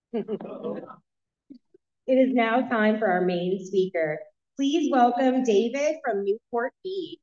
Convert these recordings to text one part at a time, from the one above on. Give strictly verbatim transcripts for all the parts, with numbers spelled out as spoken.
It is now time for our main speaker. Please welcome David from Newport Beach.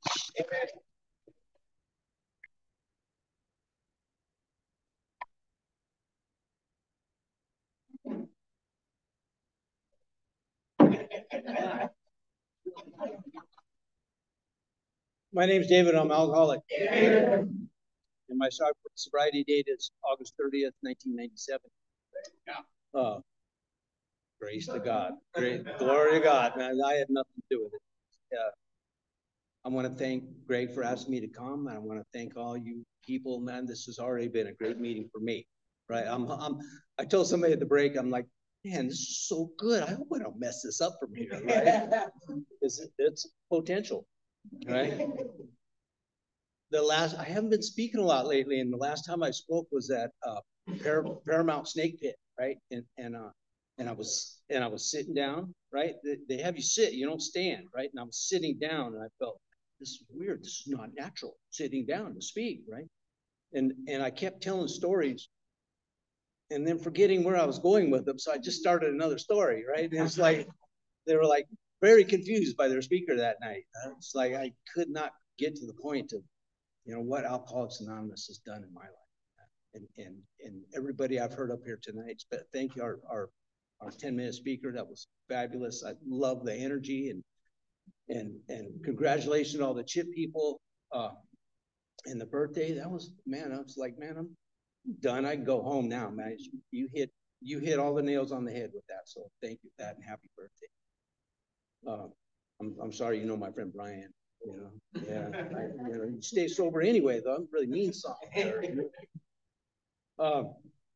My name's David. I'm alcoholic. And my sobriety date is August thirtieth, nineteen ninety-seven. Yeah. Uh, grace to God. Great. Glory to God, man. I had nothing to do with it. Uh, I want to thank Greg for asking me to come. And I want to thank all you people, man. This has already been a great meeting for me, right? I'm, I'm, I told somebody at the break, I'm like, man, this is so good. I hope I don't mess this up from here, right? it's, it's potential, right? The last, I haven't been speaking a lot lately, and the last time I spoke was at uh, Par Paramount Snake Pit, right? And and uh, and I was and I was sitting down, right? They, they have you sit, you don't stand, right? And I was sitting down, and I felt this is weird. This is not natural, sitting down to speak, right? And and I kept telling stories, and then forgetting where I was going with them, so I just started another story, right? And it's like they were like very confused by their speaker that night. It's like I could not get to the point of, you know, what Alcoholics Anonymous has done in my life. And and and everybody I've heard up here tonight, but thank you, our our our ten minute speaker. That was fabulous. I love the energy, and and and congratulations to all the CHIP people. Uh, and the birthday, that was, man, I was like, man, I'm done. I can go home now, man. You hit you hit all the nails on the head with that. So thank you for that, and happy birthday. Uh, I'm I'm sorry, you know my friend Brian. You know, yeah, I, you know, you stay sober anyway, though. It really means something. There, you know? Um,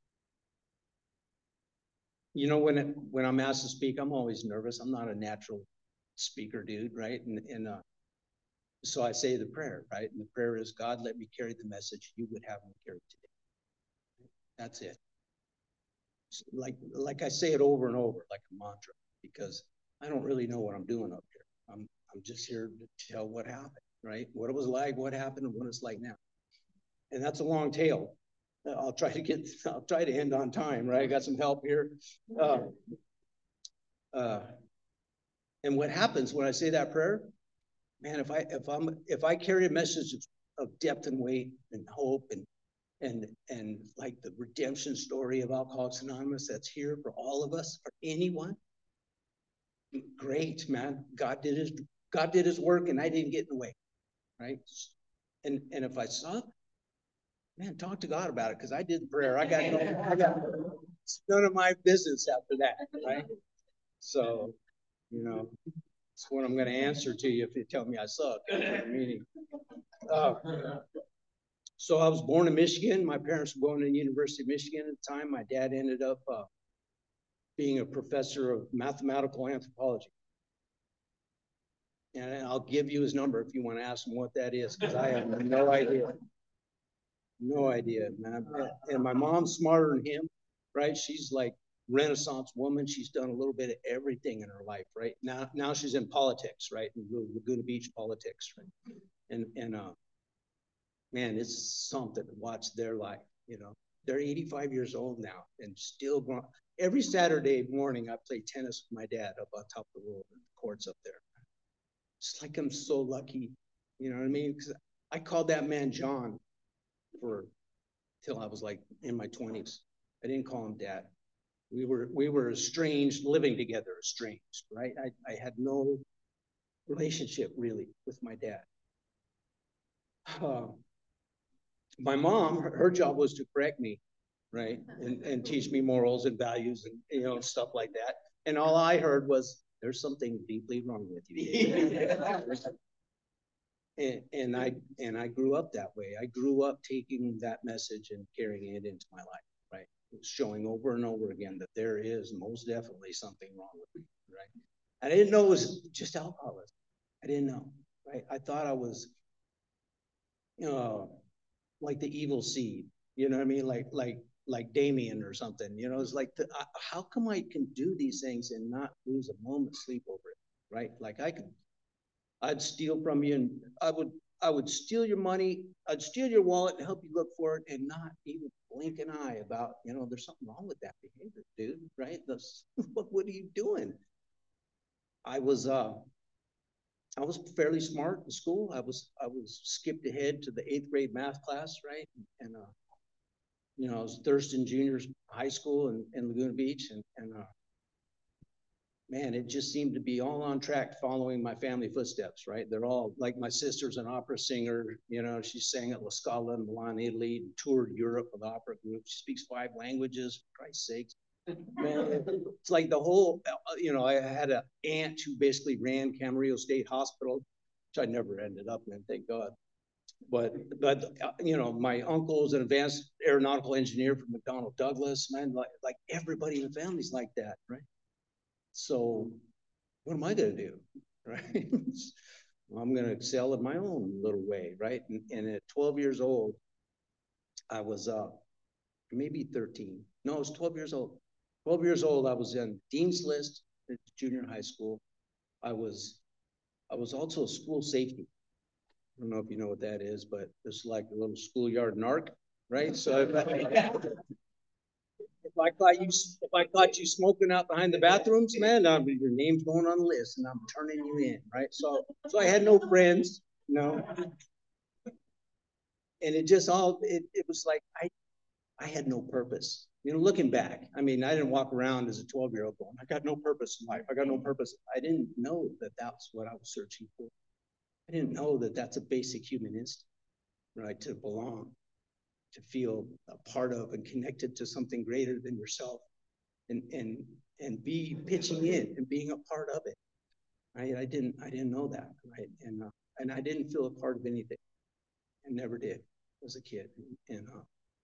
you know, when it, when I'm asked to speak, I'm always nervous. I'm not a natural speaker, dude, right? And and uh, so I say the prayer, right? And the prayer is, God, let me carry the message you would have me carry today. That's it. Like like I say it over and over, like a mantra, because I don't really know what I'm doing up here. I'm I'm just here to tell what happened, right? What it was like, what happened, and what it's like now. And that's a long tail. I'll try to get. I'll try to end on time, right? I got some help here. Uh, uh, and what happens when I say that prayer, man? If I if I'm if I carry a message of, of depth and weight and hope and and and like the redemption story of Alcoholics Anonymous that's here for all of us, for anyone, great, man. God did his God did his work, and I didn't get in the way, right? And and if I suck, man, talk to God about it, because I did the prayer. I got no, I got it's none of my business after that, right? So, you know, it's what I'm going to answer to you if you tell me I suck at the meeting. Uh, so I was born in Michigan. My parents were going to the University of Michigan at the time. My dad ended up uh, being a professor of mathematical anthropology. And I'll give you his number if you want to ask him what that is, because I have no idea. No idea, man. And my mom's smarter than him, right? She's like Renaissance woman. She's done a little bit of everything in her life, right? Now, now she's in politics, right? In Laguna Beach politics, right? And and uh, man, it's something to watch their life. You know, they're eighty-five years old now and still growing. Every Saturday morning, I play tennis with my dad up on top of the world, the courts up there. It's like I'm so lucky, you know what I mean? Because I called that man John for till I was like in my twenties. I didn't call him dad. We were we were estranged, living together, estranged, right? I, I had no relationship really with my dad. Uh, my mom, her, her job was to correct me, right, and and teach me morals and values and, you know, stuff like that. And all I heard was, "There's something deeply wrong with you." and, and I and I grew up that way. I grew up taking that message and carrying it into my life, right? Showing over and over again that there is most definitely something wrong with me, right? I didn't know it was just alcoholism. I didn't know, right? I thought I was, you know, like the evil seed, you know what I mean? Like like like Damien or something, you know. It's like, the, uh, how come I can do these things and not lose a moment's sleep over it, right? Like I could, I'd steal from you, and I would I would steal your money, I'd steal your wallet and help you look for it and not even blink an eye about, you know, there's something wrong with that behavior, dude, right? That's, what, what are you doing? I was, uh, I was fairly smart in school. I was, I was skipped ahead to the eighth grade math class, right? And, uh, you know, I was Thurston Junior High School in, in Laguna Beach, and, and uh, man, it just seemed to be all on track following my family footsteps, right? They're all, like, my sister's an opera singer, you know, she sang at La Scala in Milan, Italy, and toured Europe with opera group. She speaks five languages, for Christ's sakes. Man, it's like the whole, you know, I had an aunt who basically ran Camarillo State Hospital, which I never ended up in, thank God. But, but you know, my uncle was an advanced aeronautical engineer from McDonnell Douglas, man, like, like everybody in the family's like that, right? So what am I going to do, right? Well, I'm going to excel in my own little way, right? And, and at twelve years old, I was uh, maybe thirteen. No, I was twelve years old. twelve years old, I was in Dean's List at junior high school. I was, I was also a school safety. I don't know if you know what that is, but it's like a little schoolyard narc, right? So if I, if I caught you, if I caught you smoking out behind the bathrooms, man, I'm, your name's going on the list, and I'm turning you in, right? So, so I had no friends, you know, and it just all, it, it was like I, I had no purpose. You know, looking back, I mean, I didn't walk around as a twelve year old going, I got no purpose in life. I got no purpose. I didn't know that that's what I was searching for. I didn't know that that's a basic human instinct, right? To belong, to feel a part of and connected to something greater than yourself, and and and be pitching in and being a part of it, right? I didn't I didn't know that, right? And uh, and I didn't feel a part of anything. I never did as a kid. And uh,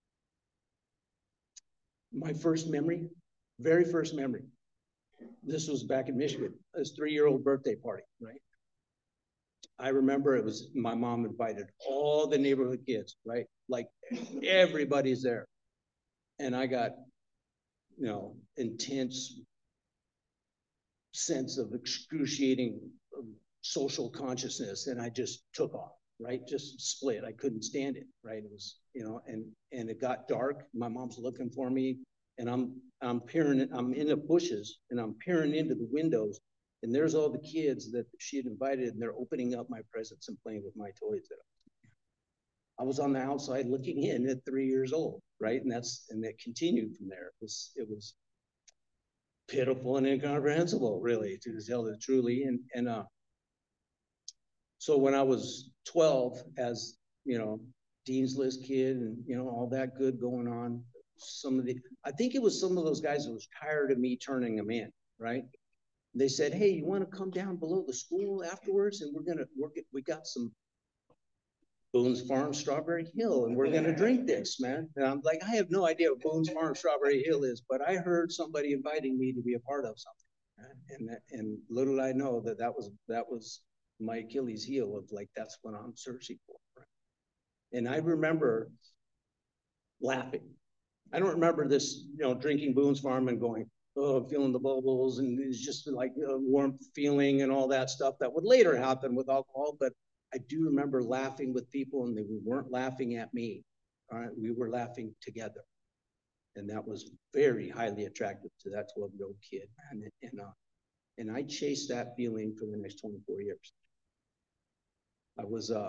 my first memory, very first memory, this was back in Michigan, this three-year-old birthday party, right? I remember it was, my mom invited all the neighborhood kids, right? Like everybody's there. And I got, you know, intense sense of excruciating social consciousness, and I just took off, right? Just split. I couldn't stand it, right? It was, you know, and and it got dark. My mom's looking for me, and I'm I'm peering, I'm in the bushes, and I'm peering into the windows, and there's all the kids that she had invited, and they're opening up my presents and playing with my toys. That I was on the outside looking in at three years old, right? And that's, and that continued from there. It was it was pitiful and incomprehensible, really, to tell it truly. And and uh, so when I was twelve, as you know, Dean's List kid, and you know, all that good going on, some of the, I think it was some of those guys that was tired of me turning them in, right? They said, "Hey, you want to come down below the school afterwards, and we're gonna work it. We got some Boone's Farm Strawberry Hill, and we're gonna drink this, man." And I'm like, I have no idea what Boone's Farm Strawberry Hill is, but I heard somebody inviting me to be a part of something, right? and that, and little did I know that that was that was my Achilles heel of like, that's what I'm searching for. Right? And I remember laughing. I don't remember this, you know, drinking Boone's Farm and going, oh, feeling the bubbles, and it's just like a warm feeling and all that stuff that would later happen with alcohol. But I do remember laughing with people, and they weren't laughing at me. All right, we were laughing together, and that was very highly attractive to that twelve year old kid, and and uh, and I chased that feeling for the next twenty-four years. I was uh,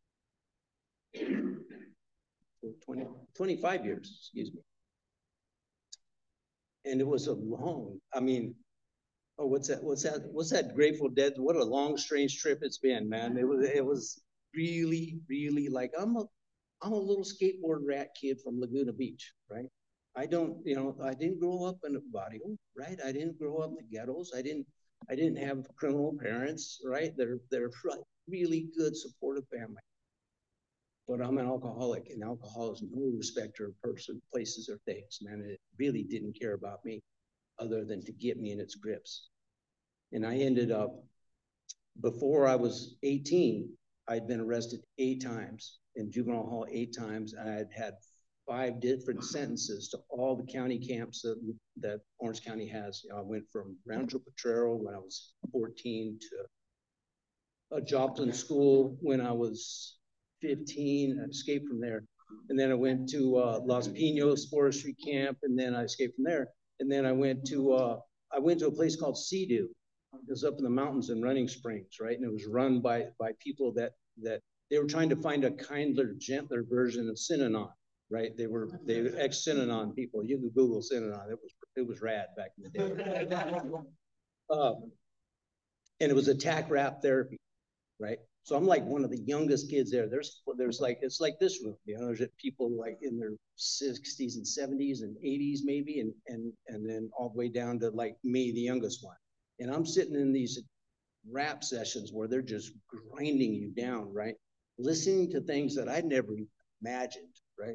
twenty, twenty-five years, excuse me, and it was a long. I mean, oh, what's that? What's that? What's that? Grateful Dead. What a long, strange trip it's been, man. It was. It was really, really like I'm a, I'm a little skateboard rat kid from Laguna Beach, right? I don't, you know, I didn't grow up in a barrio, right? I didn't grow up in the ghettos. I didn't, I didn't have criminal parents, right? They're, they're really good, supportive family. But I'm an alcoholic, and alcohol is no respecter of person, places, or things, man. It really didn't care about me other than to get me in its grips. And I ended up, before I was eighteen, I'd been arrested eight times in juvenile hall, eight times. I had had five different sentences to all the county camps that, that Orange County has. You know, I went from Rancho Potrero when I was fourteen to a Joplin school when I was fifteen. I escaped from there. And then I went to uh, Los Pinos Forestry Camp, and then I escaped from there. And then I went to uh, I went to a place called Sea-Doo. It was up in the mountains in Running Springs, right? And it was run by by people that that they were trying to find a kinder, gentler version of Synanon, right? They were they were ex-Synanon people. You can Google Synanon. It was it was rad back in the day. Um, and it was attack rap therapy, right? So I'm like one of the youngest kids there. There's there's like it's like this room, you know. There's people like in their sixties and seventies and eighties maybe, and and and then all the way down to like me, the youngest one. And I'm sitting in these rap sessions where they're just grinding you down, right? Listening to things that I'd never imagined, right?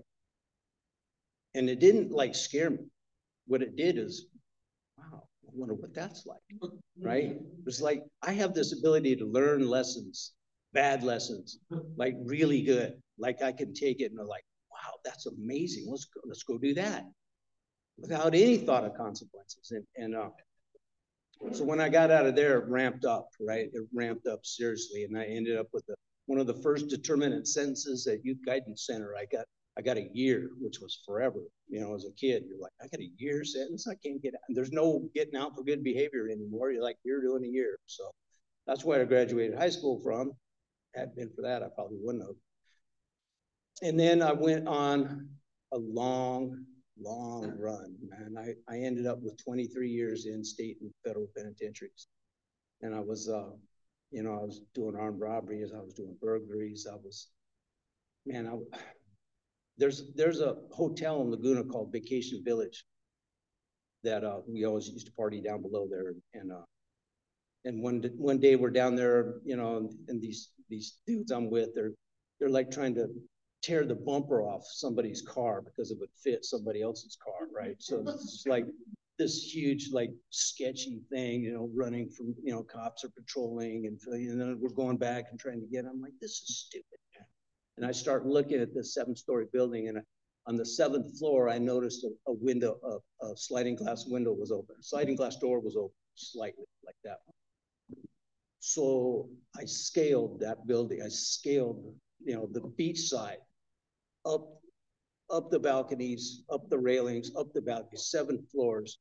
And it didn't like scare me. What it did is, wow, I wonder what that's like, right? It's like I have this ability to learn lessons, bad lessons, like really good. Like I can take it and I'm like, wow, that's amazing. Let's go, let's go do that without any thought of consequences. And and uh, so when I got out of there, it ramped up, right? It ramped up seriously, and I ended up with the, one of the first determinate sentences at Youth Guidance Center. I got I got a year, which was forever. You know, as a kid, you're like, I got a year sentence. I can't get out. There's no getting out for good behavior anymore. You're like, you're doing a year. So that's where I graduated high school from. Had it been for that, I probably wouldn't have. And then I went on a long, long run, man. I, I ended up with twenty-three years in state and federal penitentiaries. And I was, uh, you know, I was doing armed robberies. I was doing burglaries. I was, man, I, there's, there's a hotel in Laguna called Vacation Village that uh, we always used to party down below there. And uh, and one, one day we're down there, you know, and, and these, these dudes I'm with, they're, they're like trying to tear the bumper off somebody's car because it would fit somebody else's car, right? So it's like this huge, like sketchy thing, you know, running from, you know, cops are patrolling and, and then we're going back and trying to get, I'm like, this is stupid, man. And I start looking at this seven story building, and on the seventh floor, I noticed a, a window, a, a sliding glass window was open. A sliding glass door was open slightly like that. So I scaled that building. I scaled, you know, the beach side, up, up the balconies, up the railings, up the balconies, seven floors.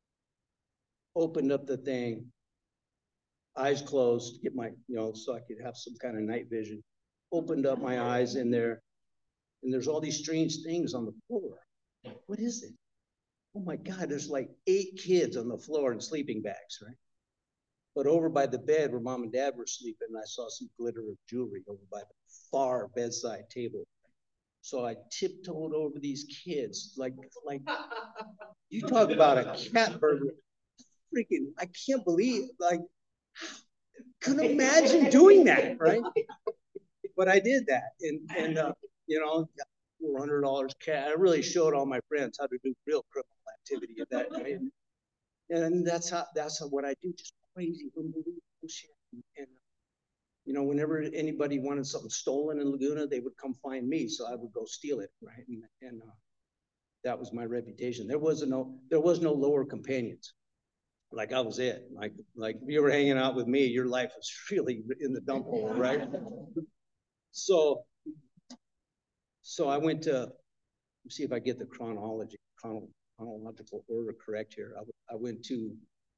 Opened up the thing, eyes closed, get my, you know, so I could have some kind of night vision. Opened up my eyes in there, and there's all these strange things on the floor. What is it? Oh my God, there's like eight kids on the floor in sleeping bags, right? But over by the bed where mom and dad were sleeping, I saw some glitter of jewelry over by the far bedside table. So I tiptoed over these kids, like, like you talk about a cat burglar. Freaking, I can't believe, like, couldn't imagine doing that, right? But I did that, and and uh, you know, four hundred dollars cash. I really showed all my friends how to do real criminal activity at that night, and that's how that's how, what I do, just crazy, unbelievable shit. And you know, whenever anybody wanted something stolen in Laguna, they would come find me, so I would go steal it, right? And, and uh, that was my reputation. There was no there was no lower companions. Like I was it. Like like if you were hanging out with me, your life was really in the dump hole, right? So so I went to see if I get the chronology chrono, chronological order correct here. I, I went to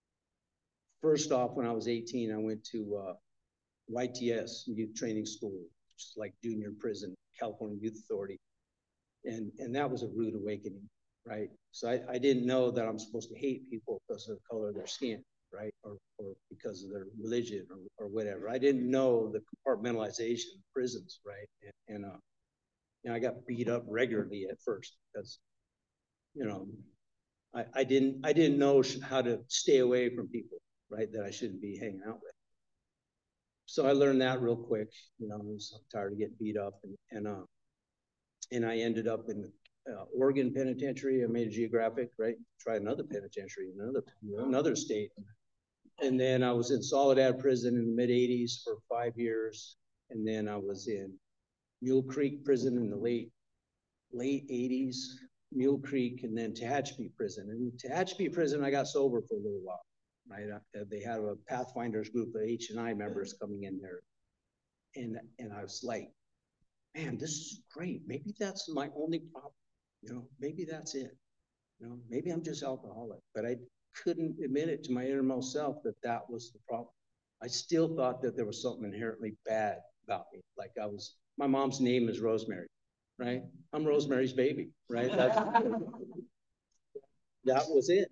first off when I was eighteen. I went to uh, Y T S, Youth Training School, which is like junior prison, California Youth Authority, and and that was a rude awakening, right? So I, I didn't know that I'm supposed to hate people because of the color of their skin, right, or or because of their religion or or whatever. I didn't know the compartmentalization of prisons, right, and, and uh, you know, I got beat up regularly at first because, you know, I I didn't I didn't know how to stay away from people, right, that I shouldn't be hanging out with. So I learned that real quick. You know, I was tired of getting beat up, and and uh, and I ended up in uh, Oregon Penitentiary. I made a geographic, right? Tried another penitentiary, another another state, and then I was in Soledad Prison in the mid eighties for five years, and then I was in Mule Creek Prison in the late late eighties, Mule Creek, and then Tehachapi Prison. And Tehachapi Prison, I got sober for a little while. Right, uh, they had a Pathfinders group of H and I members coming in there, and, and I was like, man, this is great. Maybe that's my only problem. You know, maybe that's it. You know, maybe I'm just alcoholic, but I couldn't admit it to my innermost self that that was the problem. I still thought that there was something inherently bad about me. Like I was, my mom's name is Rosemary, right? I'm Rosemary's baby, right? That's, that was it.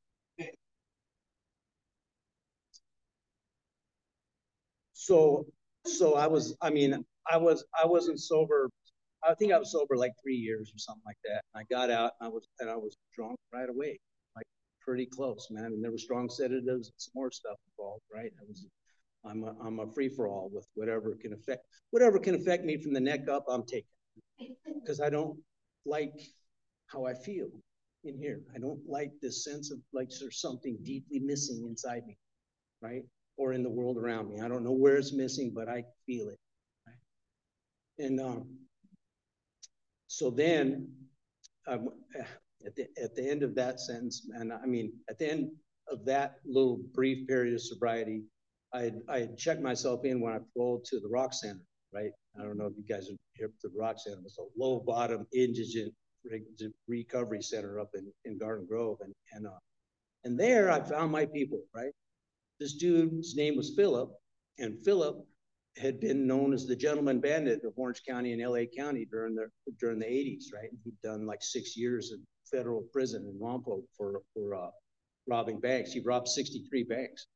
So, so I was, I mean, I was, I wasn't sober. I think I was sober like three years or something like that. And I got out and I was, and I was drunk right away, like pretty close, man. And there were strong sedatives and some more stuff involved, right? I was, I'm a, I'm a free for all with whatever can affect, whatever can affect me from the neck up, I'm taking. Because I don't like how I feel in here. I don't like this sense of like there's something deeply missing inside me, right? Or in the world around me. I don't know where it's missing, but I feel it. Right? And um, so then, um, at the at the end of that sentence, and I mean, at the end of that little brief period of sobriety, I had, I had checked myself in when I paroled to the Rock Center, right? I don't know if you guys are here to the Rock Center. It's a low bottom indigent recovery center up in, in Garden Grove. And, and, uh, and there I found my people, right? This dude's name was Philip, and Philip had been known as the gentleman bandit of Orange County and L A County during the during the eighties, right? And he'd done like six years in federal prison in Lompoc for for uh, robbing banks. He robbed sixty-three banks.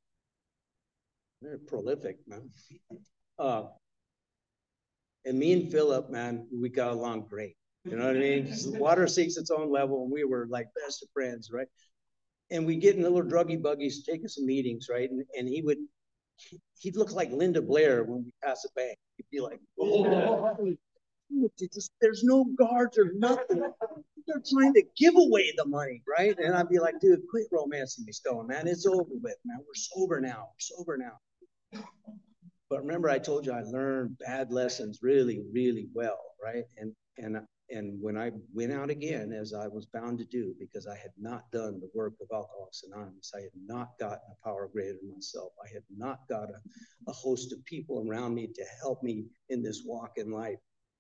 Very prolific, man. Uh, and me and Philip, man, we got along great. You know what I mean? Water seeks its own level, and we were like best of friends, right? And we get in little druggy buggies, take us some meetings, right? And, and he would, he'd look like Linda Blair when we pass a bank. He'd be like, oh, just, there's no guards or nothing. They're trying to give away the money, right? And I'd be like, dude, quit romancing me, Stone, man. It's over with, man. We're sober now. We're sober now. But remember, I told you I learned bad lessons really, really well, right? And and and when I went out again, as I was bound to do, because I had not done the work of Alcoholics Anonymous, I had not gotten a power greater than myself. I had not got a, a host of people around me to help me in this walk in life.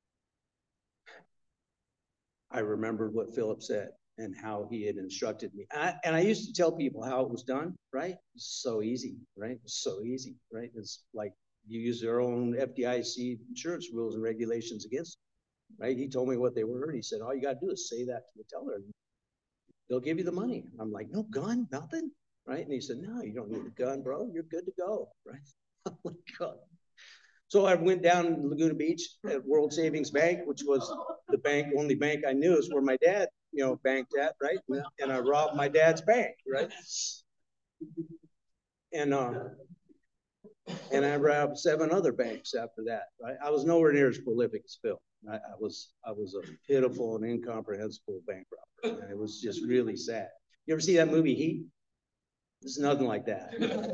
I remembered what Philip said and how he had instructed me. I, and I used to tell people how it was done, right? It's so easy, right? It's so easy, right? It's like you use their own F D I C insurance rules and regulations against them, right? He told me what they were, and he said, all you got to do is say that to the teller, and they'll give you the money. I'm like, no gun, nothing, right? And he said, no, you don't need a gun, bro. You're good to go, right? Oh my God. So I went down in Laguna Beach at World Savings Bank, which was the bank, only bank I knew, is where my dad, you know, banked at, right? And I robbed my dad's bank, right? And uh, and I robbed seven other banks after that, right? I was nowhere near as prolific as Phil. I, I was I was a pitiful and incomprehensible bank robber, and it was just really sad. You ever see that movie Heat? It's nothing like that.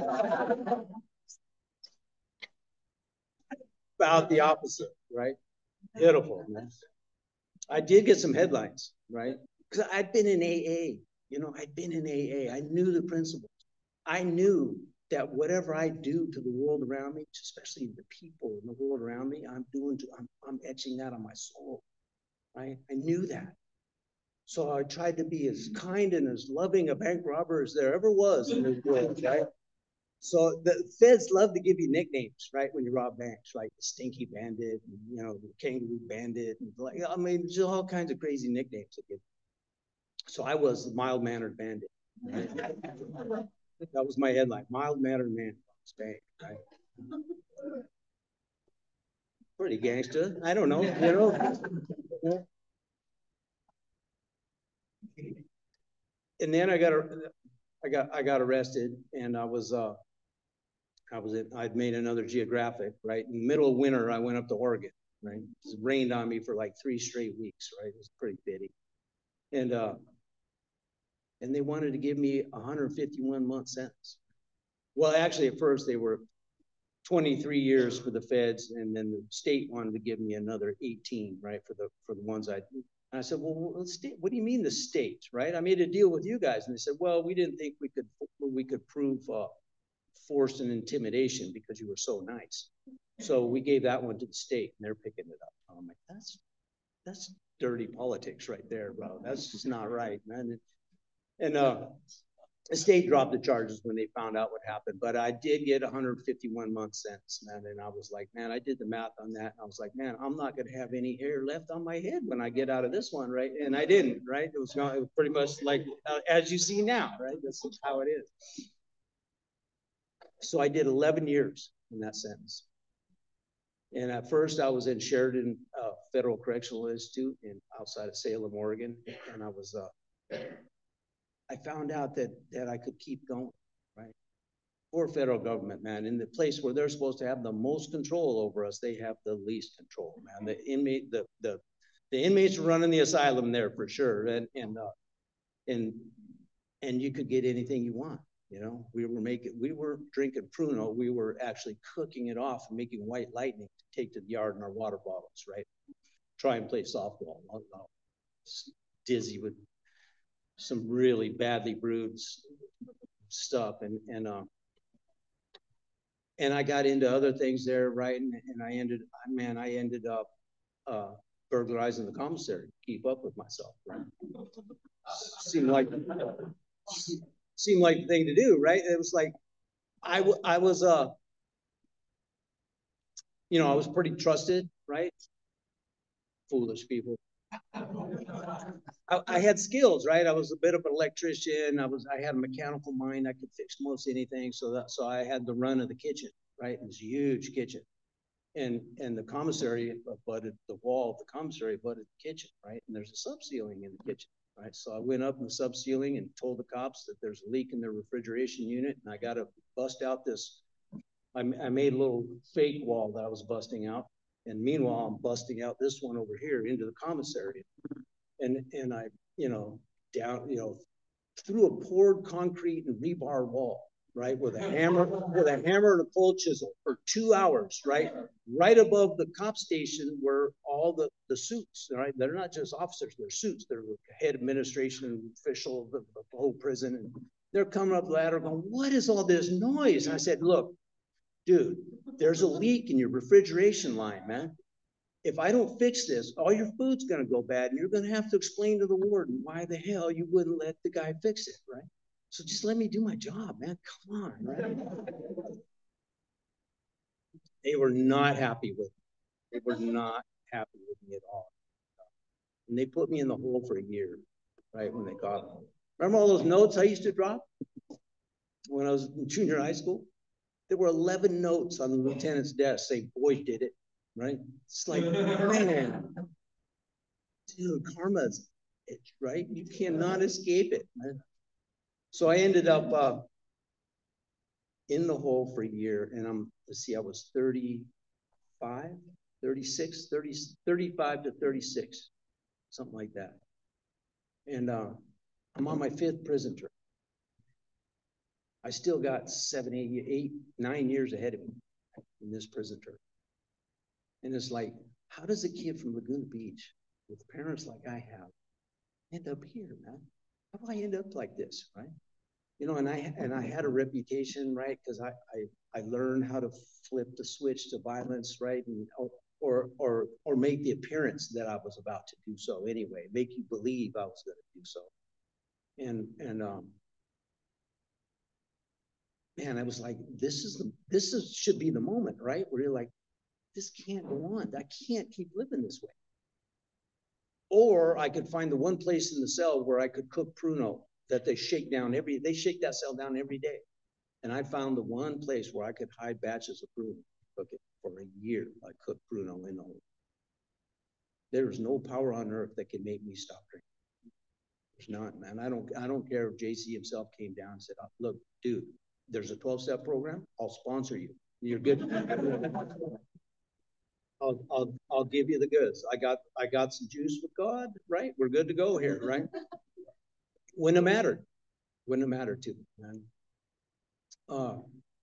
About the opposite, right? Pitiful, man. I did get some headlines, right? Because I'd been in A A, you know, I'd been in A A. I knew the principles. I knew that whatever I do to the world around me, especially the people in the world around me, I'm doing, to, I'm, I'm etching that on my soul, right? I knew that. So I tried to be as kind and as loving a bank robber as there ever was in this world, right? So the feds love to give you nicknames, right? When you rob banks, like the Stinky Bandit, and, you know, the Kangaroo Bandit, and like, I mean, there's all kinds of crazy nicknames. That so I was the mild-mannered bandit. Right? That was my headline: mild-mannered man robs bank. Right? Pretty gangster. I don't know, you know. And then I got I got I got arrested, and I was uh. I was in, I'd made another geographic, right? In the middle of winter, I went up to Oregon, right? It rained on me for like three straight weeks, right? It was pretty bitty. And uh, and they wanted to give me a one hundred fifty-one month sentence. Well, actually, at first they were twenty-three years for the feds, and then the state wanted to give me another eighteen, right? For the for the ones I. And I said, well, let's what do you mean the state, right? I made a deal with you guys, and they said, well, we didn't think we could we could prove. Uh, force and intimidation because you were so nice. So we gave that one to the state, and they're picking it up. I'm like, that's that's dirty politics right there, bro. That's just not right, man. And uh, the state dropped the charges when they found out what happened, but I did get a one hundred fifty-one month sentence, man. And I was like, man, I did the math on that, and I was like, man, I'm not gonna have any hair left on my head when I get out of this one, right? And I didn't, right? It was, it was pretty much like uh, as you see now, right? This is how it is. So I did eleven years in that sentence. And at first I was in Sheridan uh, Federal Correctional Institute in outside of Salem, Oregon. And I was, uh, I found out that, that I could keep going, right? Poor federal government, man. In the place where they're supposed to have the most control over us, they have the least control, man. The inmate, the, the, the inmates are running the asylum there for sure. And, and, uh, and, and you could get anything you want. You know, we were making, we were drinking Pruno. We were actually cooking it off and making white lightning to take to the yard in our water bottles, right? Try and play softball. I don't know. Dizzy with some really badly brewed stuff. And, and, uh, and I got into other things there, right? And, and I ended, man, I ended up uh, burglarizing the commissary to keep up with myself, right? Seemed like, seemed like the thing to do, right? It was like, I, w I was, uh, you know, I was pretty trusted, right? Foolish people. I, I had skills, right? I was a bit of an electrician. I was, I had a mechanical mind. I could fix most anything. So that, so I had the run of the kitchen, right? It was a huge kitchen. And, and the commissary abutted the wall of the commissary abutted the kitchen, right? And there's a sub ceiling in the kitchen, right? So I went up in the sub ceiling and told the cops that there's a leak in their refrigeration unit, and I got to bust out this. I, I made a little fake wall that I was busting out, and meanwhile I'm busting out this one over here into the commissary, and and I, you know, down, you know, through a poured concrete and rebar wall, right, with a hammer, with a hammer and a cold chisel for two hours, right, right above the cop station where all the the suits, right, they're not just officers, they're suits, they're head administration official of the, the whole prison, and they're coming up the ladder going, what is all this noise? And I said, look, dude, there's a leak in your refrigeration line, man. If I don't fix this, all your food's gonna go bad, and you're gonna have to explain to the warden why the hell you wouldn't let the guy fix it, right? So just let me do my job, man. Come on, right? They were not happy with me. They were not happy with me at all. And they put me in the hole for a year, right, when they caught me. Remember all those notes I used to drop when I was in junior high school? There were eleven notes on the lieutenant's desk saying, boy, did it, right? It's like, man, dude, karma's it, right? You cannot escape it, man. So I ended up uh, in the hole for a year, and I'm, let's see, I was thirty-five, thirty-six, thirty, thirty-five to thirty-six, something like that. And uh, I'm on my fifth prison term. I still got seven, eight, eight, nine years ahead of me in this prison term. And it's like, how does a kid from Laguna Beach with parents like I have end up here, man? How do I end up like this, right? You know, and I and I had a reputation, right? Because I, I I learned how to flip the switch to violence, right? And or or or make the appearance that I was about to do so anyway, make you believe I was going to do so. And and um man, I was like, this is the this is should be the moment, right? Where you're like, this can't go on. I can't keep living this way. Or I could find the one place in the cell where I could cook Pruno that they shake down every, they shake that cell down every day. And I found the one place where I could hide batches of Pruno, cook it for a year. I cooked Pruno in the hole. There is no power on earth that can make me stop drinking. There's not, man. I don't, I don't care if J C himself came down and said, oh, look, dude, there's a twelve step program. I'll sponsor you. You're good. I'll, I'll, I'll give you the goods. I got, I got some juice with God, right? We're good to go here, right? Wouldn't have mattered. Wouldn't have mattered to me, man. Uh,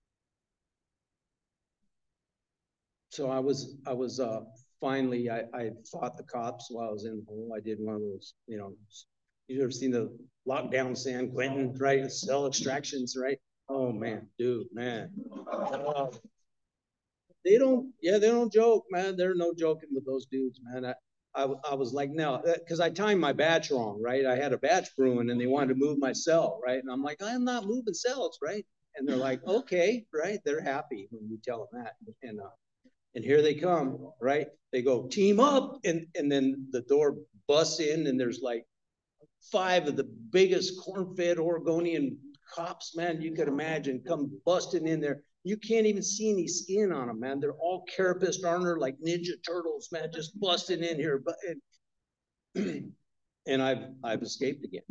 so I was, I was, uh, finally, I, I fought the cops while I was in the hole. I did one of those, you know, you've ever seen the lockdown San Quentin, right? Cell extractions, right? Oh man, dude, man. Uh, they don't, yeah, they don't joke, man. They're no joking with those dudes, man. I, I, I was like, no, because I timed my batch wrong, right? I had a batch brewing and they wanted to move my cell, right? And I'm like, I'm not moving cells, right? And they're like, okay, right? They're happy when you tell them that. And uh, and here they come, right? They go, team up, and and then the door busts in, and there's like five of the biggest corn-fed Oregonian cops, man, you could imagine, come busting in there. You can't even see any skin on them, man. They're all carapaced armor, like Ninja Turtles, man, just busting in here. But and, and I've I've escaped again,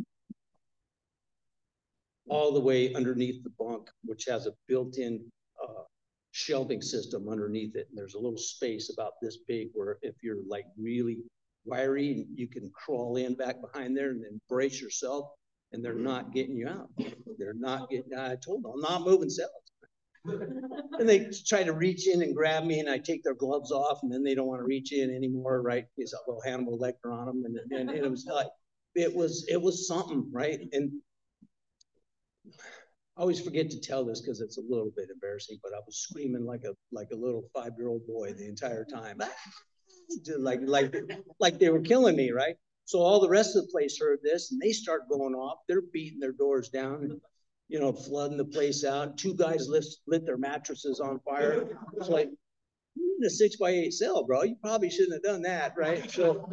all the way underneath the bunk, which has a built-in uh, shelving system underneath it. And there's a little space about this big where if you're like really wiry, you can crawl in back behind there and then brace yourself, and they're not getting you out. They're not getting, I told them, I'm not moving cells. And they try to reach in and grab me, and I take their gloves off, and then they don't want to reach in anymore, right? There's a little Hannibal Lecter on them, and, and, and it was like, it was, it was something, right? And I always forget to tell this because it's a little bit embarrassing, but I was screaming like a like a little five-year-old boy the entire time, like like like they were killing me, right? So all the rest of the place heard this, and they start going off. They're beating their doors down, and you know, flooding the place out. Two guys lit lit their mattresses on fire. It's like, you're in a six by eight cell, bro. You probably shouldn't have done that, right? So.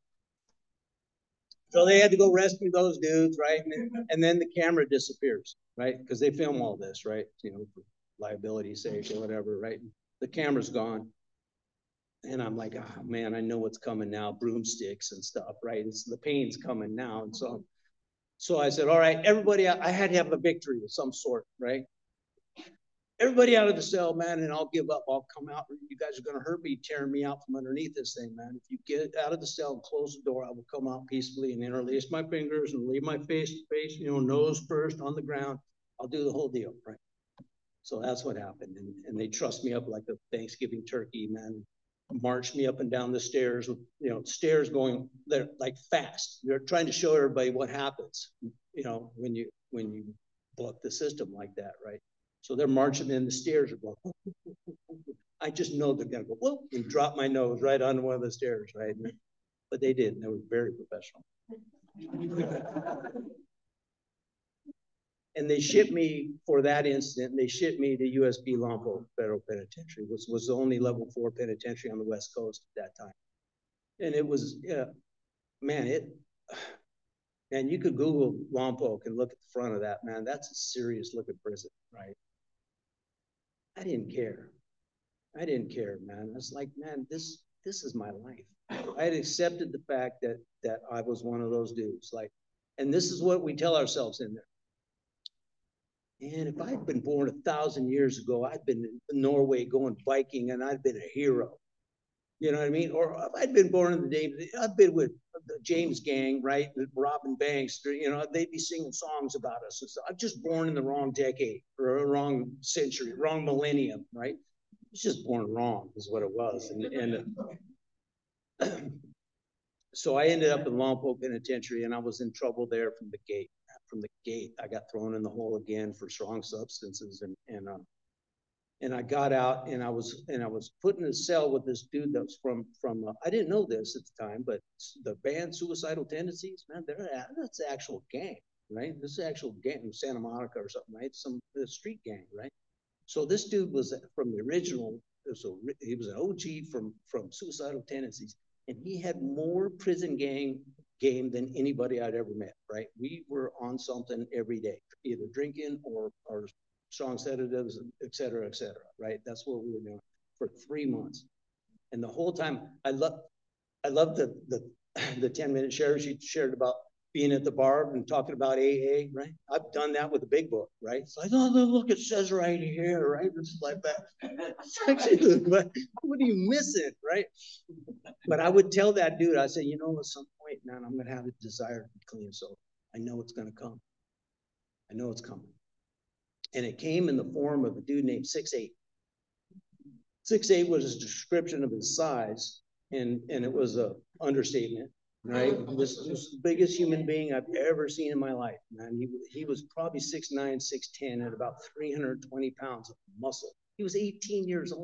So they had to go rescue those dudes, right? And then, and then the camera disappears, right? Because they film all this, right? You know, for liability sake or whatever, right? The camera's gone. And I'm like, oh man, I know what's coming now, broomsticks and stuff, right? It's the pain's coming now. And so, so I said, all right, everybody, I had to have a victory of some sort, right? Everybody out of the cell, man, and I'll give up. I'll come out. You guys are going to hurt me, tearing me out from underneath this thing, man. If you get out of the cell and close the door, I will come out peacefully and interlace my fingers and leave my face to face, you know, nose first on the ground. I'll do the whole deal, right? So that's what happened. And, and they trussed me up like a Thanksgiving turkey, man. Marched me up and down the stairs with, you know, stairs going, they're like fast. They're trying to show everybody what happens, you know, when you, when you buck the system like that, right? So they're marching in, the stairs are going, I just know they're gonna go, whoop, and drop my nose right on one of the stairs, right? But they did, and they were very professional. And they shipped me, for that incident, they shipped me to U S P Lompoc Federal Penitentiary, which was the only level four penitentiary on the West Coast at that time. And it was, yeah, man, it, and you could Google Lompoc and look at the front of that, man, that's a serious looking prison, right? I didn't care. I didn't care, man. I was like, man, this this is my life. I had accepted the fact that that I was one of those dudes. Like, and this is what we tell ourselves in there. And if I'd been born a thousand years ago, I'd been in Norway going biking, and I'd been a hero. You know what I mean? Or if I'd been born in the day, I've been with the James Gang, right? Robin Banks, you know, they'd be singing songs about us. So I'm just born in the wrong decade or a wrong century, wrong millennium, right? It's just born wrong is what it was. And, and uh, so I ended up in Lompoc Penitentiary, and I was in trouble there from the gate. From the gate, I got thrown in the hole again for strong substances, and and um, and I got out, and I was and I was put in a cell with this dude that was from from uh, I didn't know this at the time, but the band Suicidal Tendencies, man, they're that's the actual gang, right? This is actual gang from Santa Monica or something, right? Some the street gang, right? So this dude was from the original. So he was an O G from from Suicidal Tendencies, and he had more prison gang game than anybody I'd ever met. Right? We were on something every day, either drinking or or strong sedatives, et cetera, et cetera. Right? That's what we were doing for three months, and the whole time I love I love the the the ten minute share she shared about being at the bar and talking about A A, right? I've done that with the big book, right? It's like, oh, look, it says right here, right? It's like that. But what are you missing, right? But I would tell that dude, I said, you know, at some point, man, I'm going to have a desire to be clean. So I know it's going to come. I know it's coming. And it came in the form of a dude named six eight. six eight was a description of his size, and, and it was an understatement. Right, this, this is the biggest human being I've ever seen in my life, man. He, he was probably six nine, six ten, at about three hundred twenty pounds of muscle. He was eighteen years old.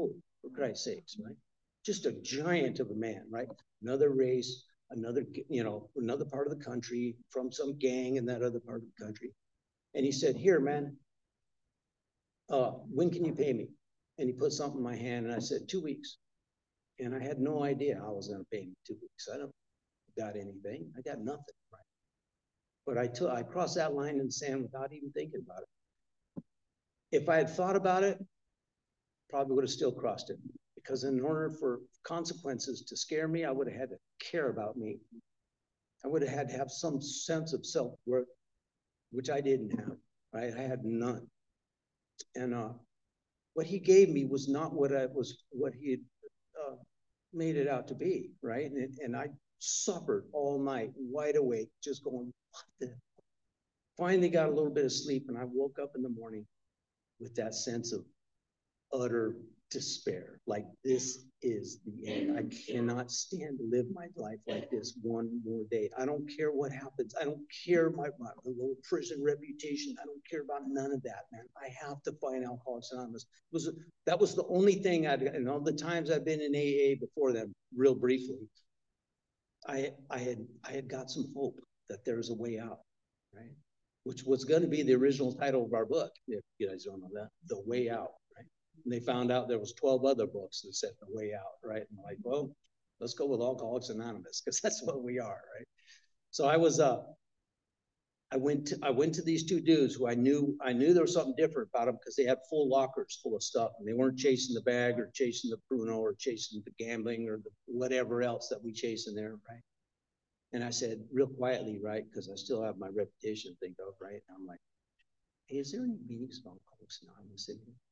for Christ's sakes, right? Just a giant of a man, right? Another race, another, you know, another part of the country, from some gang in that other part of the country. And he said, here, man, uh, when can you pay me? And he put something in my hand, and I said, two weeks. And I had no idea I was going to pay him two weeks. I don't got anything. I got nothing, right? But I took, I crossed that line in the sand without even thinking about it. If I had thought about it, probably would have still crossed it. Because in order for consequences to scare me, I would have had to care about me. I would have had to have some sense of self-worth, which I didn't have, right? I had none. And uh, what he gave me was not what I was, what he had uh, made it out to be, right? And, and I suffered all night, wide awake, just going, what the? Finally got a little bit of sleep, and I woke up in the morning with that sense of utter despair. Like, this is the end. I cannot stand to live my life like this one more day. I don't care what happens. I don't care my, my little prison reputation. I don't care about none of that, man. I have to find Alcoholics Anonymous. It was, that was the only thing I'd, and all the times I've been in A A before then, real briefly, I, I had, I had got some hope that there was a way out, right? Which was going to be the original title of our book, if you guys don't know that, The Way Out, right? And they found out there was twelve other books that said The Way Out, right? And I'm like, well, let's go with Alcoholics Anonymous, because that's what we are, right? So I was, uh, I went to, I went to these two dudes who I knew, I knew there was something different about them because they had full lockers full of stuff, and they weren't chasing the bag or chasing the Pruno or chasing the gambling or the whatever else that we chase in there, right? And I said, real quietly, right, because I still have my reputation to think of, right? And I'm like, hey, is there any meetings of Alcoholics Anonymous in here?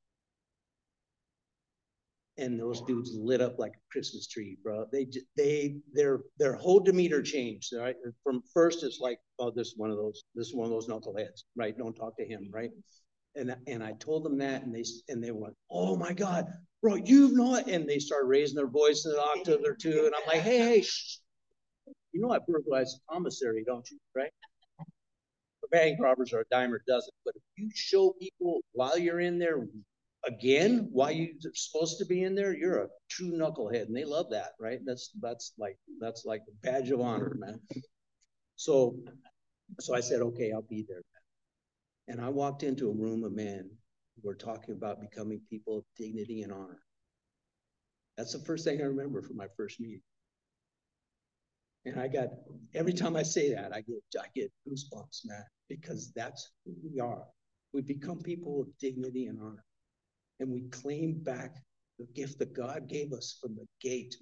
And those dudes lit up like a Christmas tree, bro. They, they, their, their whole demeanor changed, right? From first, it's like, oh, this is one of those, this is one of those knuckleheads, right? Don't talk to him, right? And, and I told them that, and they, and they went, oh my God, bro, you've not, and they started raising their voice in an octave or two, and I'm like, hey, hey, shh. You know I burglarized a commissary, don't you, right? The bank robbers are a dime a dozen, but if you show people while you're in there again, why you're supposed to be in there, you're a true knucklehead, and they love that, right? That's that's like that's like a badge of honor, man. So, so I said, okay, I'll be there, man. And I walked into a room of men who were talking about becoming people of dignity and honor. That's the first thing I remember from my first meeting. And I got, every time I say that, I get, I get goosebumps, man, because that's who we are. We become people of dignity and honor. And we claim back the gift that God gave us from the gate,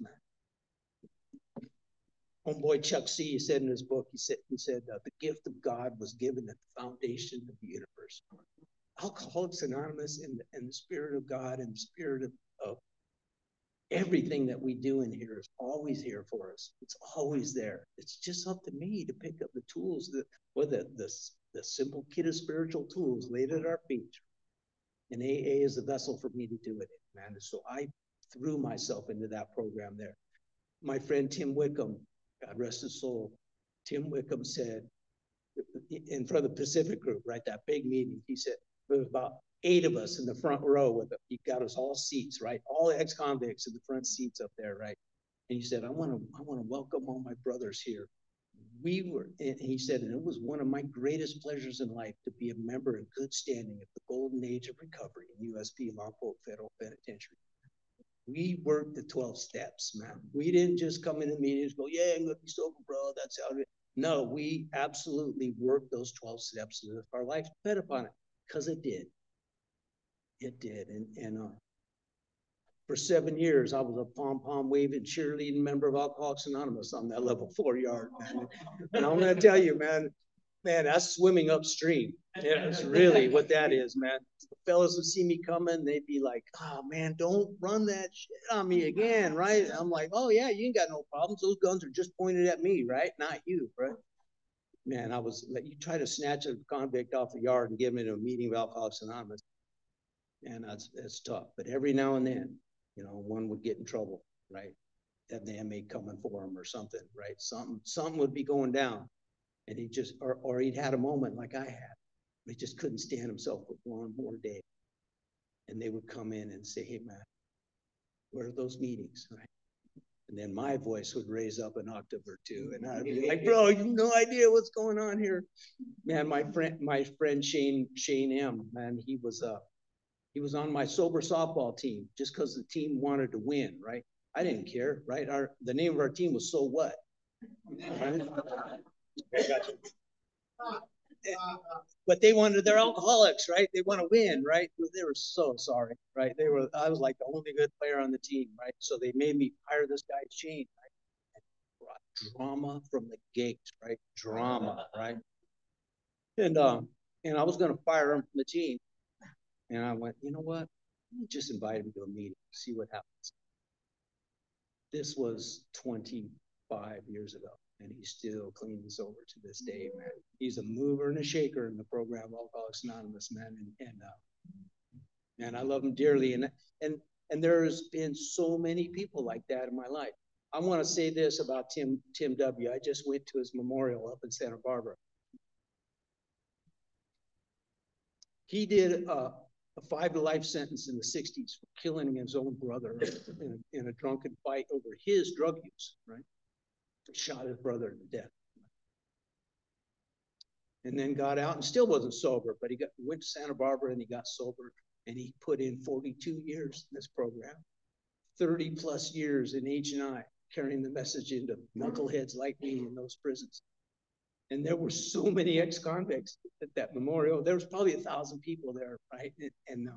man. Homeboy Chuck C said in his book, he said, he said uh, the gift of God was given at the foundation of the universe. Alcoholics Anonymous and, and the Spirit of God and the Spirit of, of everything that we do in here is always here for us. It's always there. It's just up to me to pick up the tools that, or the, the, the simple kit of spiritual tools laid at our feet. And A A is the vessel for me to do it, man. So I threw myself into that program there. My friend Tim Wickham, God rest his soul, Tim Wickham said, in front of the Pacific Group, right, that big meeting, he said, there was about eight of us in the front row with him. He got us all seats, right? All ex-convicts in the front seats up there, right? And he said, I want to I want to welcome all my brothers here. We were, and he said, and it was one of my greatest pleasures in life to be a member in good standing of the golden age of recovery in U S P Lompoc Federal Penitentiary. We worked the twelve steps, man. We didn't just come into meetings and go, yeah, I'm going to be sober, bro. That's how it is. No, we absolutely worked those twelve steps as if our life depended upon it, because it did. It did. And, and uh, for seven years, I was a pom-pom waving, cheerleading member of Alcoholics Anonymous on that level four yard, man. And I'm going to tell you, man, man, that's swimming upstream. Yeah, that's really what that is, man. The fellas would see me coming, they'd be like, oh, man, don't run that shit on me again, right? And I'm like, oh, yeah, you ain't got no problems. Those guns are just pointed at me, right? Not you, right? Man, I was, you try to snatch a convict off the yard and give him to a meeting of Alcoholics Anonymous. And that's, that's tough. But every now and then, you know, one would get in trouble, right? That the inmate coming for him or something, right? Something, something would be going down. And he just, or, or he'd had a moment like I had. He just couldn't stand himself for one more day. And they would come in and say, hey, man, where are those meetings, right? And then my voice would raise up an octave or two, and I'd be like, bro, you have no idea what's going on here. Man, my friend, my friend Shane, Shane M, man, he was uh he was on my sober softball team just because the team wanted to win, right? I didn't care, right? Our the name of our team was So What? Right? But they wanted, they're alcoholics, right? They want to win, right? They were so sorry, right? They were, I was like the only good player on the team, right? So they made me hire this guy, Shane, right? And brought drama from the gate, right? Drama, right? And um, and I was gonna fire him from the team. And I went, you know what? Let me just invite him to a meeting, see what happens. This was twenty-five years ago, and he's still clean and sober to this day, man. He's a mover and a shaker in the program Alcoholics Anonymous, man. And and uh, man, I love him dearly. And and and there's been so many people like that in my life. I want to say this about Tim Tim W. I just went to his memorial up in Santa Barbara. He did uh, a five to life sentence in the sixties for killing his own brother in a, in a drunken fight over his drug use, right? Shot his brother to death. And then got out and still wasn't sober, but he got went to Santa Barbara and he got sober, and he put in forty-two years in this program, thirty plus years in H and I, carrying the message into knuckleheads like me in those prisons. And there were so many ex-convicts at that memorial. There was probably a thousand people there, right? And, and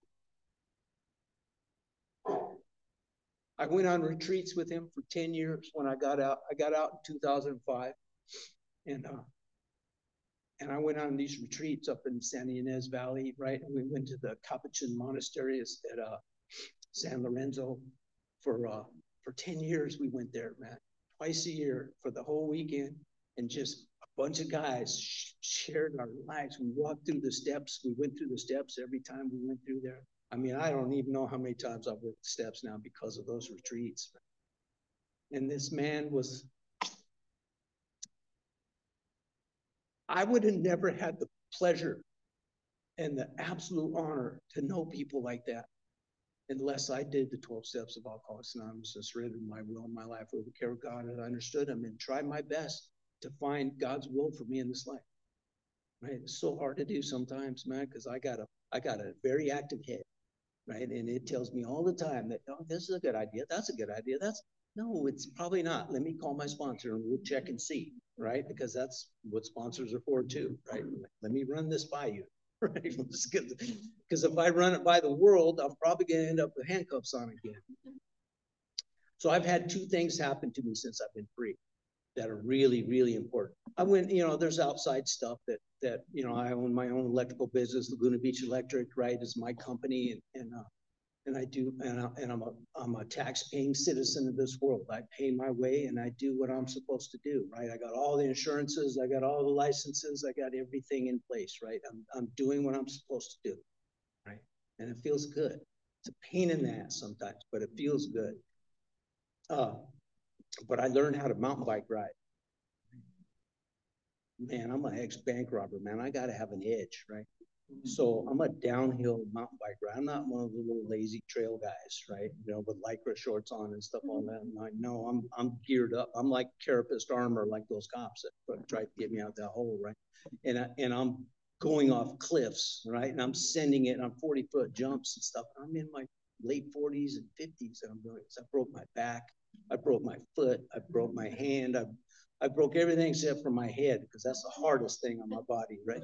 uh, I went on retreats with him for ten years when I got out. I got out in two thousand five. And uh, and I went on these retreats up in San Ynez Valley, right? And we went to the Capuchin monastery at uh, San Lorenzo for uh, for ten years. We went there, man, twice a year for the whole weekend, and just a bunch of guys sh shared our lives. We walked through the steps. We went through the steps every time we went through there. I mean, I don't even know how many times I've worked the steps now because of those retreats. And this man was, I would have never had the pleasure and the absolute honor to know people like that unless I did the twelve steps of Alcoholics Anonymous and surrendered my will and my life over care of God, and I understood him and tried my best to find God's will for me in this life. Right? It's so hard to do sometimes, man, because I got a I got a very active head, right? And it tells me all the time that, oh, this is a good idea, that's a good idea, that's no, it's probably not. Let me call my sponsor and we'll check and see, right? Because that's what sponsors are for too, right? Let me run this by you, right? Because if I run it by the world, I'm probably going to end up with handcuffs on again. So I've had two things happen to me since I've been free that are really, really important. I went, you know, there's outside stuff that, that you know, I own my own electrical business. Laguna Beach Electric, right, is my company, and, and uh, and I do, and, I, and I'm a I'm a tax-paying citizen of this world. I pay my way, and I do what I'm supposed to do, right? I got all the insurances, I got all the licenses, I got everything in place, right? I'm I'm doing what I'm supposed to do, right? And it feels good. It's a pain in the ass sometimes, but it feels good. Uh, but I learned how to mountain bike ride. Man, I'm an ex-bank robber, man. I got to have an edge, right? So I'm a downhill mountain bike rider. I'm not one of the little lazy trail guys, right? You know, with Lycra shorts on and stuff on that. And I know I'm I'm geared up. I'm like Carapace armor, like those cops that tried to get me out that hole, right? And I, and I'm going off cliffs, right? And I'm sending it on forty foot jumps and stuff. I'm in my late forties and fifties, and I'm doing this. I broke my back, I broke my foot, I broke my hand, I I broke everything except for my head, because that's the hardest thing on my body, right?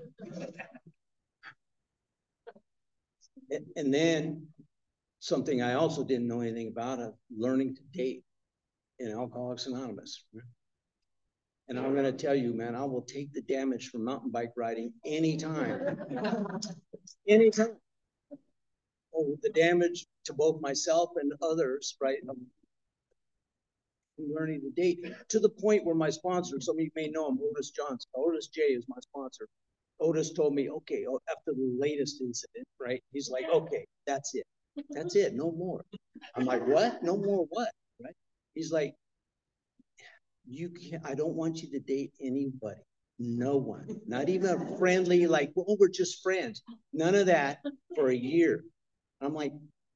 And then something I also didn't know anything about, uh, learning to date in Alcoholics Anonymous. And I'm going to tell you, man, I will take the damage from mountain bike riding anytime. Anytime. Oh, the damage to both myself and others, right? I'm learning to date to the point where my sponsor, some of you may know him, Otis Johnson. Otis J is my sponsor. Otis told me, okay, after the latest incident, right? He's like, okay, that's it. That's it, no more. I'm like, what? No more what? Right? He's like, you can't, I don't want you to date anybody. No one. Not even a friendly, like, well, we're just friends. None of that for a year. I'm like,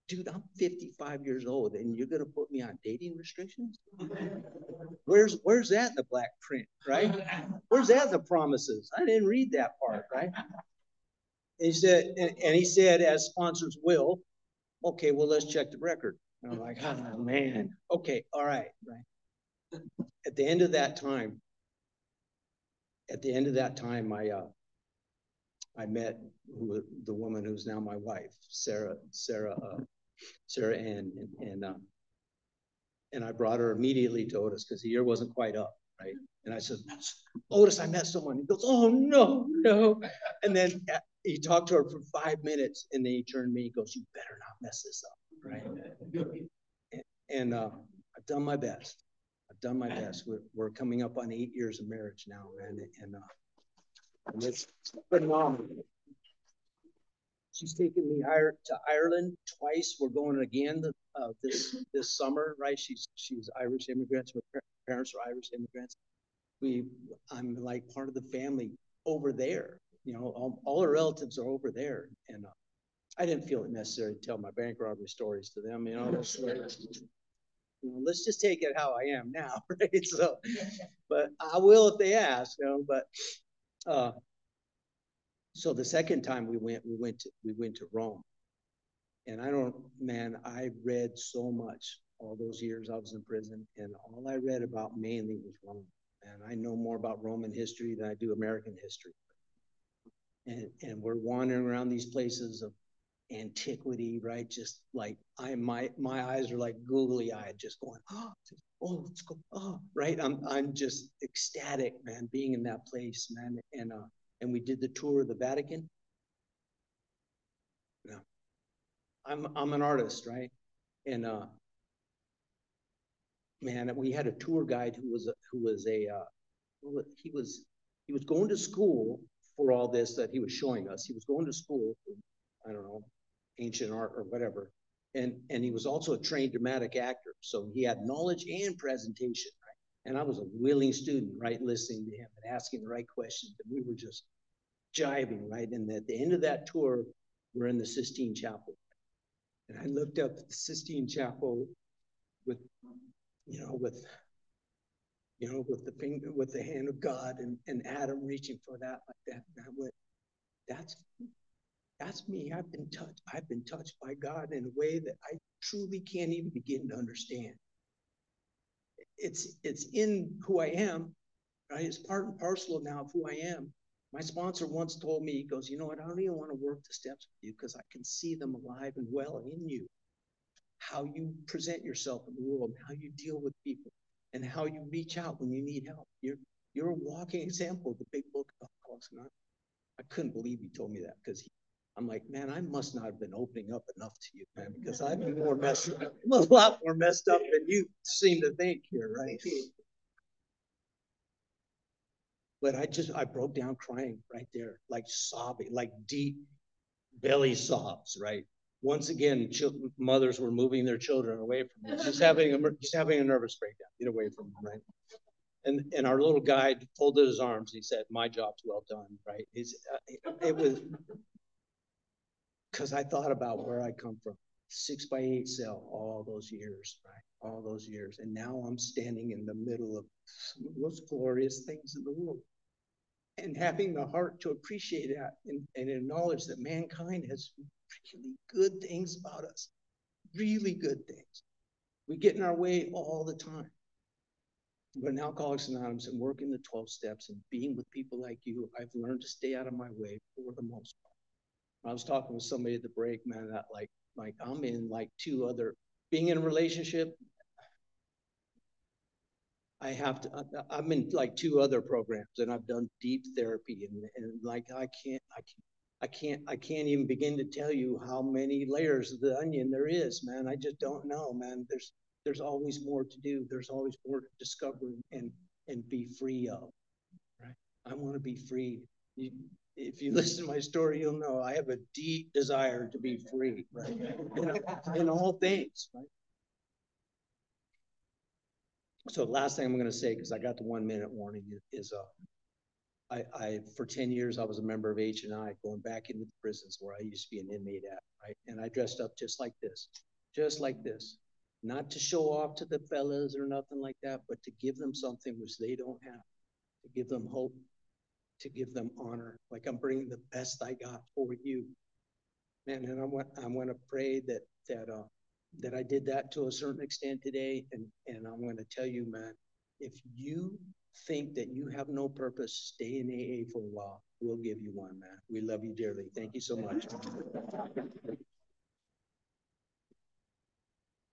dude, I'm fifty-five years old and you're going to put me on dating restrictions? Where's where's that in the black print, right? Where's that in the promises? I didn't read that part, right? And he said, and, and he said, as sponsors will, okay, well, let's check the record. And I'm like, oh, man. Okay, all right, right. At the end of that time, at the end of that time, I uh, I met who, the woman who's now my wife, Sarah, Sarah, uh, Sarah Ann, and and, uh, and I brought her immediately to Otis because the year wasn't quite up, right? And I said, Otis, I met someone. He goes, oh no, no. And then he talked to her for five minutes, and then he turned to me. He goes, you better not mess this up, right? And, and uh, I've done my best. I've done my best. We're, we're coming up on eight years of marriage now, man, and, uh, and it's phenomenal. She's taken me to Ireland twice. We're going again uh, this this summer, right? She's she's Irish immigrants. Her parents are Irish immigrants. We, I'm like part of the family over there. You know, all, all her relatives are over there, and uh, I didn't feel it necessary to tell my bank robbery stories to them. You know, that's, you know, let's just take it how I am now, right? So, but I will if they ask. You know, but. Uh, So the second time we went, we went to we went to Rome, and I don't, man, I read so much all those years I was in prison, and all I read about mainly was Rome, and I know more about Roman history than I do American history. And and we're wandering around these places of antiquity, right? Just like I my my eyes are like googly eyed, just going, oh, oh, let's go, oh, right. I'm I'm just ecstatic, man, being in that place, man, and uh. And we did the tour of the Vatican. No, I'm I'm an artist, right? And uh, man, we had a tour guide who was a, who was a uh, he was he was going to school for all this that he was showing us. He was going to school for, I don't know, ancient art or whatever, and and he was also a trained dramatic actor, so he had knowledge and presentation, right? And I was a willing student, right, listening to him and asking the right questions, and we were just jiving, right? And at the end of that tour, we're in the Sistine Chapel. And I looked up at the Sistine Chapel with, you know, with, you know, with the finger, with the hand of God and, and Adam reaching for that like that. And I went, that's, that's me. I've been touched. I've been touched by God in a way that I truly can't even begin to understand. It's, it's in who I am, right? It's part and parcel now of who I am. My sponsor once told me, he goes, you know what, I don't even want to work the steps with you because I can see them alive and well in you. How you present yourself in the world, how you deal with people, and how you reach out when you need help. You're you're a walking example of the big book of Alcoholics Anonymous. I couldn't believe he told me that because I'm like, man, I must not have been opening up enough to you, man, because I've been more messed up, I'm a lot more messed up than you seem to think here, right? But I just, I broke down crying right there, like sobbing, like deep belly sobs, right? Once again, mothers were moving their children away from me, just having a, just having a nervous breakdown, get away from them, right? And and our little guide folded his arms. He said, "My job's well done," right? It's, uh, it was because I thought about where I come from, six by eight cell, all those years, right? All those years, and now I'm standing in the middle of some of the most glorious things in the world. And having the heart to appreciate that and, and acknowledge that mankind has really good things about us, really good things. We get in our way all the time. But in Alcoholics Anonymous and working the twelve steps and being with people like you, I've learned to stay out of my way for the most part. I was talking with somebody at the break, man, that like, like I'm in like two other, being in a relationship, I have to, I'm in like two other programs and I've done deep therapy and, and like, I can't, I can't, I can't, I can't even begin to tell you how many layers of the onion there is, man. I just don't know, man. There's, there's always more to do. There's always more to discover and, and be free of, right? I want to be free. You, if you listen to my story, you'll know I have a deep desire to be free, right? In, in all things, right? So last thing I'm going to say, because I got the one minute warning, is uh, I, I, for ten years, I was a member of H and I, going back into the prisons where I used to be an inmate at, right? And I dressed up just like this, just like this. Not to show off to the fellas or nothing like that, but to give them something which they don't have, to give them hope, to give them honor. Like, I'm bringing the best I got for you. Man, and I want, I want to pray that, that, uh, that I did that to a certain extent today. And, and I'm going to tell you, man, if you think that you have no purpose, stay in A A for a while. We'll give you one, man. We love you dearly. Thank you so much.